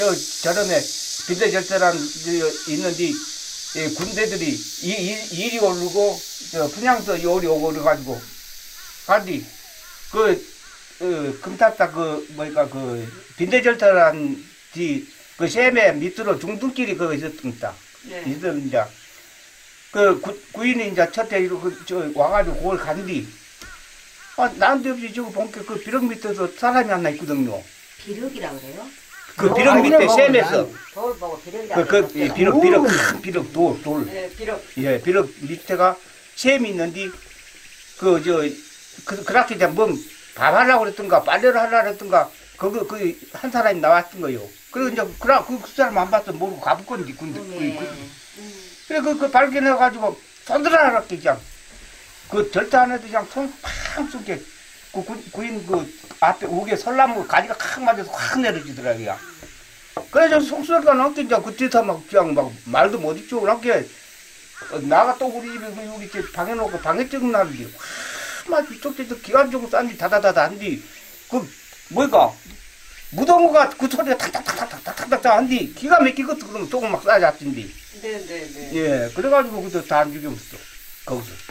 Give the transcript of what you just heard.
저런에 비대절대란 있는데 군대들이 이리 오르고 분양서 요리 오고 그래가지고 가디 금탔다 빈대절대란 그 샘의 밑으로 중등길이 그거 있었습니다. 네. 있었는데 이제 구인이 이제 첫째 이렇게 와가지고 그걸 간디 난데없이 저거 보니까 그 비록 밑에서 사람이 하나 있거든요. 비력이라 그래요? 그 비록 밑에 샘에서 돌 보고 비력이라 비록 돌. 네, 비력. 예, 비록 밑에가 샘이 있는데 그렇게 이제 뭐 밥하려고 그랬던가 빨래를 하려고 그랬던가 한 사람이 나왔던 거요. 그리고 이제 그 사람 안 봤어 모르고 가볼 건데 그래 그 발견해가지고 손들어라 그냥 그 절대 안 해도 그냥 손팍 쏘게 구인 앞에 우게 설나무 가지가 칵 맞아서 확 내려지더라고요. 그래서 속수가 넘게 이제 그때서 막 그냥 막 말도 못 잊죠. 그렇게 나가 또 우리 집에 여기 이렇게 방에 놓고 방에 찍은 날인데 확막 이쪽에서 기관총 싼지 다다다다 한디 뭐가 무덤가 그 소리가 탁탁탁탁탁탁탁 한디 기가 막히거든. 그러면 조금 막 싸잡힌디. 네네네. 예, 그래가지고 그때 다 안 죽였어 거기서.